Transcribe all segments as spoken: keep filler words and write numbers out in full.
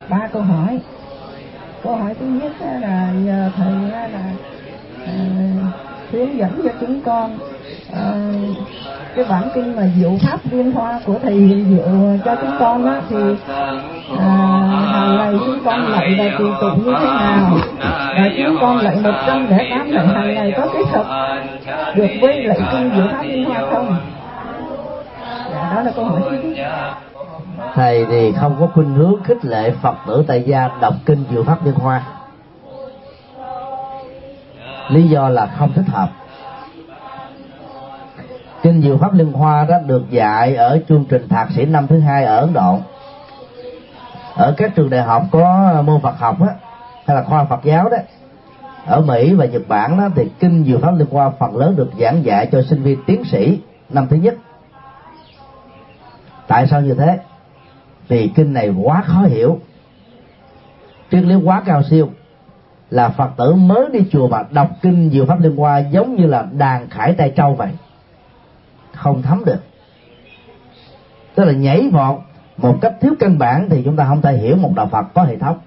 ba câu hỏi. Câu hỏi thứ nhất là nhờ thầy là à, hướng dẫn cho chúng con à, cái bản kinh mà diệu pháp liên hoa của thầy Hiền Diệu cho chúng con á, thì à, hàng ngày chúng con lạy và tùy tụng như thế nào, và chúng con lạy một trăm lẻ tám lạy hàng ngày có kết hợp được với lạy kinh diệu pháp liên hoa không? Dạ, đó là câu hỏi thứ nhất. Thầy thì không có khuynh hướng khích lệ Phật tử tại gia đọc kinh diệu pháp liên hoa. Lý do là không thích hợp. Kinh diệu pháp liên hoa đó được dạy ở chương trình thạc sĩ năm thứ hai ở Ấn Độ. Ở các trường đại học có môn Phật học á, hay là khoa Phật giáo đó, ở Mỹ và Nhật Bản đó, thì kinh diệu pháp liên hoa phần lớn được giảng dạy cho sinh viên tiến sĩ năm thứ nhất. Tại sao như thế? Vì kinh này quá khó hiểu, triết lý quá cao siêu, là Phật tử mới đi chùa mà đọc kinh diệu pháp liên hoa giống như là đàn khải tay trâu vậy, không thấm được. Tức là nhảy vọt một cách thiếu căn bản thì chúng ta không thể hiểu một đạo Phật có hệ thống.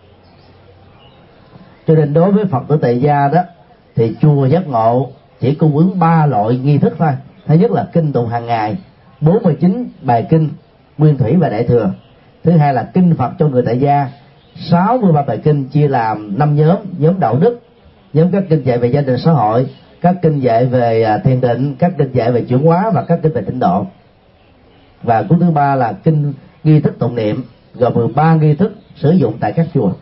Cho nên đối với Phật tử tại gia đó thì chùa Giác Ngộ chỉ cung ứng ba loại nghi thức thôi. Thứ nhất là kinh tụng hàng ngày, bốn mươi chín bài kinh nguyên thủy và đại thừa. Thứ hai là kinh Phật cho người tại gia, sáu mươi ba bài kinh chia làm năm nhóm: nhóm đạo đức, nhóm các kinh dạy về gia đình xã hội, các kinh dạy về thiền định, các kinh dạy về chuyển hóa và các kinh về tịnh độ. Và cuốn thứ ba là kinh nghi thức tụng niệm, gồm mười ba nghi thức sử dụng tại các chùa.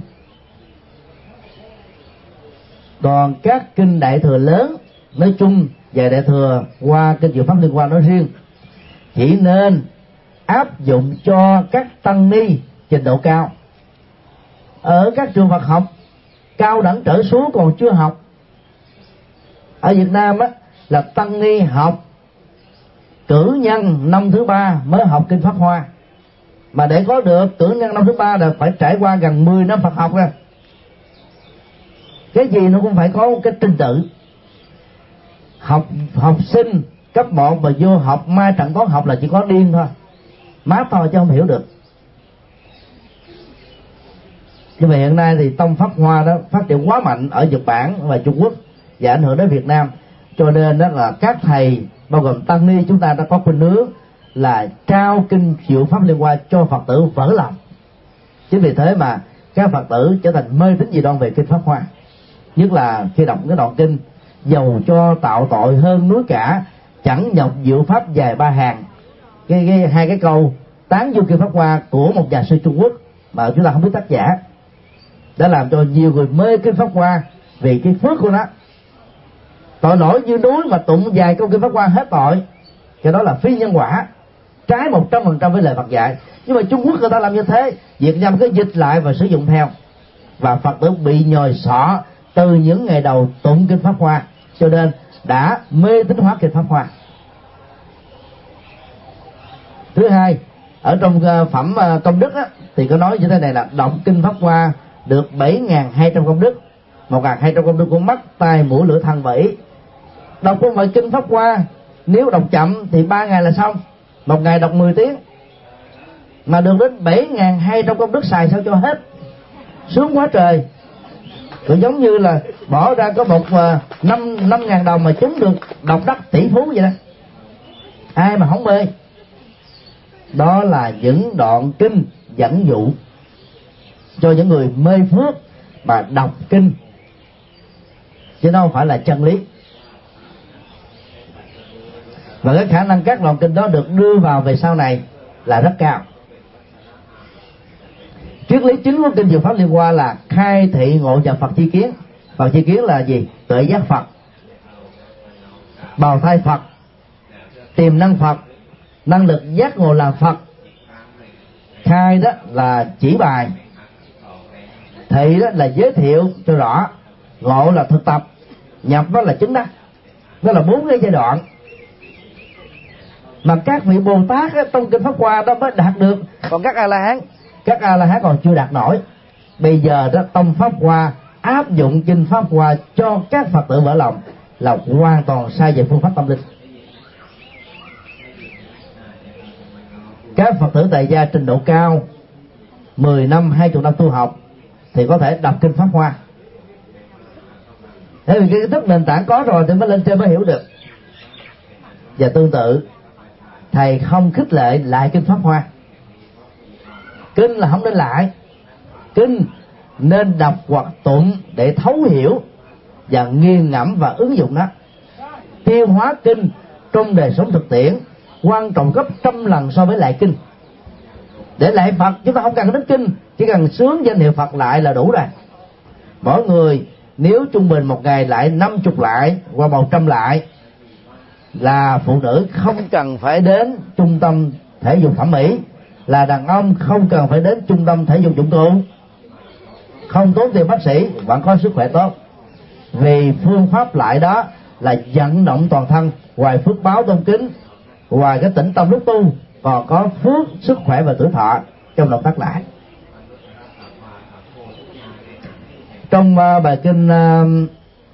Còn các kinh đại thừa lớn nói chung và đại thừa qua kinh diệu pháp liên hoa nói riêng chỉ nên áp dụng cho các tăng ni trình độ cao. Ở các trường Phật học cao đẳng trở xuống còn chưa học. Ở Việt Nam á là tăng ni học cử nhân năm thứ ba mới học kinh Pháp Hoa, mà để có được cử nhân năm thứ ba là phải trải qua gần mười năm Phật học rồi. Cái gì nó cũng phải có cái trình tự. Học học sinh cấp một mà vô học ma trận toán học là chỉ có điên thôi, má to chứ không hiểu được. Nhưng mà hiện nay thì tông Pháp Hoa đó phát triển quá mạnh ở Nhật Bản và Trung Quốc và ảnh hưởng đến Việt Nam, cho nên đó là các thầy bao gồm tăng ni chúng ta đã có khuynh hướng là trao kinh diệu pháp liên hoa cho Phật tử vỡ lòng. Chính vì thế mà các Phật tử trở thành mê tín dị đoan về kinh Pháp Hoa, nhất là khi đọc cái đoạn kinh dầu cho tạo tội hơn núi cả, chẳng nhọc diệu pháp dài ba hàng. Cái, cái hai cái câu tán dương kinh Pháp Hoa của một nhà sư Trung Quốc mà chúng ta không biết tác giả, đã làm cho nhiều người mê kinh Pháp Hoa vì cái phước của nó. Tội lỗi như núi mà tụng dài câu kinh Pháp Hoa hết tội, cái đó là phi nhân quả, trái một trăm phần trăm với lời Phật dạy. Nhưng mà Trung Quốc người ta làm như thế, Việt Nam cứ dịch lại và sử dụng theo, và Phật tử bị nhồi sọ từ những ngày đầu tụng kinh Pháp Hoa, cho nên đã mê tín hóa kinh Pháp Hoa. Thứ hai, ở trong phẩm công đức á, thì có nói như thế này là đọc kinh Pháp Hoa được bảy nghìn hai trăm công đức, một nghìn hai trăm công đức của mắt, tai, mũi, lưỡi, thân và ý. Đọc trong bài kinh Pháp Hoa nếu đọc chậm thì ba ngày là xong, một ngày đọc mười tiếng, mà được đến bảy nghìn hai trăm công đức xài sao cho hết, sướng quá trời. Cũng giống như là bỏ ra có một năm năm ngàn đồng mà chúng được đọc đắc tỷ phú vậy đó, ai mà không mê. Đó là những đoạn kinh dẫn dụ cho những người mê phước mà đọc kinh, chứ nó không phải là chân lý. Và cái khả năng các đoạn kinh đó được đưa vào về sau này là rất cao. Triết lý chính của kinh diệu pháp liên hoa là khai thị ngộ nhập Phật chi kiến. Phật chi kiến là gì? Tuệ giác Phật, bào thai Phật, tiềm năng Phật, năng lực giác ngộ là Phật. Khai đó là chỉ bài, thị đó là giới thiệu cho rõ, ngộ là thực tập, nhập đó là chứng đắc. Đó là bốn cái giai đoạn mà các vị Bồ Tát á, trong kinh Pháp Hoa đó mới đạt được, còn các A La Hán, các A La Hán còn chưa đạt nổi. Bây giờ đó tông Pháp Hoa áp dụng kinh Pháp Hoa cho các Phật tử vỡ lòng là hoàn toàn sai về phương pháp tâm linh. Các Phật tử tại gia trình độ cao mười năm, hai mươi năm tu học thì có thể đọc kinh Pháp Hoa. Thế vì cái kiến thức nền tảng có rồi thì mới lên trên mới hiểu được. Và tương tự, thầy không khích lệ lại kinh Pháp Hoa. Kinh là không nên lại, kinh nên đọc hoặc tụng để thấu hiểu và nghiền ngẫm và ứng dụng nó. Tiêu hóa kinh trong đời sống thực tiễn quan trọng gấp trăm lần so với lại kinh. Để lại Phật chúng ta không cần đến kinh, chỉ cần sướng danh hiệu Phật lại là đủ rồi. Mỗi người nếu trung bình một ngày lại năm chục lại qua một trăm lại là phụ nữ không cần phải đến trung tâm thể dục thẩm mỹ, là đàn ông không cần phải đến trung tâm thể dục dụng cụ, không tốn tiền bác sĩ vẫn có sức khỏe tốt. Vì phương pháp lại đó là vận động toàn thân, ngoài phước báo tôn kính, ngoài cái tĩnh tâm lúc tu, còn có phước, sức khỏe và tuổi thọ trong động tác lại. Trong uh, bài kinh uh,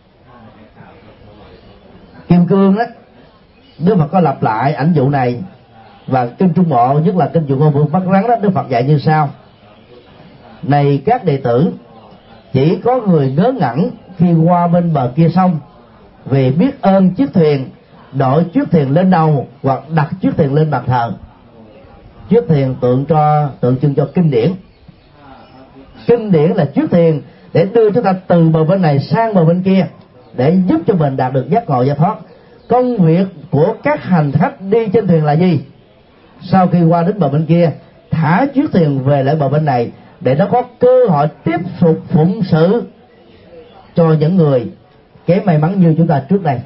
Kim Cương đó, Đức Phật có lặp lại ảnh dụ này, và kinh Trung Bộ, nhất là kinh Dụ Ngôn Vương Bắt Rắn đó, Đức Phật dạy như sau: này các đệ tử, chỉ có người ngớ ngẩn khi qua bên bờ kia sông, vì biết ơn chiếc thuyền, đội chiếc thuyền lên đầu hoặc đặt chiếc thuyền lên bàn thờ. Chiếc thuyền tượng cho tượng trưng cho kinh điển. Kinh điển là chiếc thuyền để đưa chúng ta từ bờ bên này sang bờ bên kia, để giúp cho mình đạt được giác ngộ giải thoát. Công việc của các hành khách đi trên thuyền là gì? Sau khi qua đến bờ bên kia, thả chiếc thuyền về lại bờ bên này, để nó có cơ hội tiếp tục phụng sự cho những người kém may mắn như chúng ta trước đây.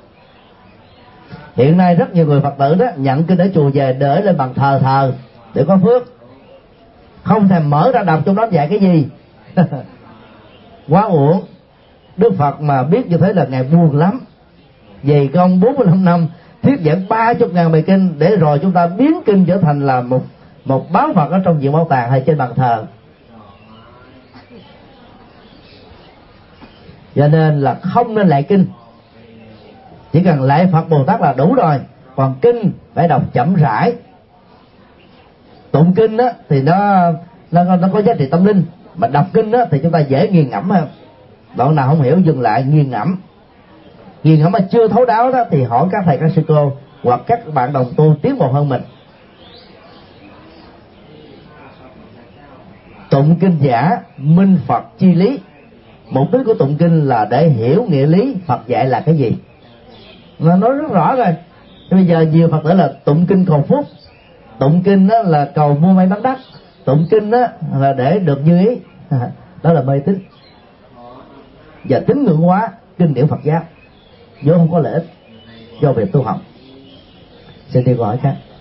Hiện nay rất nhiều người Phật tử đó nhận kinh ở chùa về để lên bàn thờ thờ để có phước, không thèm mở ra đọc trong đó dạy cái gì. Quá uổng. Đức Phật mà biết như thế là Ngài buồn lắm. Vì công bốn mươi lăm năm thuyết giảng ba mươi ngàn bài kinh, để rồi chúng ta biến kinh trở thành là một một báo vật ở trong viện bảo tàng hay trên bàn thờ. Cho nên là không nên lại kinh, chỉ cần lại Phật Bồ Tát là đủ rồi. Còn kinh phải đọc chậm rãi. Tụng kinh đó thì nó nó nó có giá trị tâm linh, mà đọc kinh đó thì chúng ta dễ nghiền ngẫm hơn. Đoạn nào không hiểu dừng lại nghiền ngẫm. Nghiền ngẫm mà chưa thấu đáo đó thì hỏi các thầy các sư cô hoặc các bạn đồng tu tiến bộ hơn mình. Tụng kinh giả minh Phật chi lý. Mục đích của tụng kinh là để hiểu nghĩa lý Phật dạy là cái gì. Nó nói rất rõ rồi. Bây giờ nhiều Phật tử là tụng kinh cầu phúc, tụng kinh đó là cầu mua may bán đắt, tụng kinh đó là để được như ý. Đó là mê tín và tín ngưỡng hóa kinh điển Phật giáo, vốn không có lợi ích cho việc tu học. Xin đi câu hỏi khác.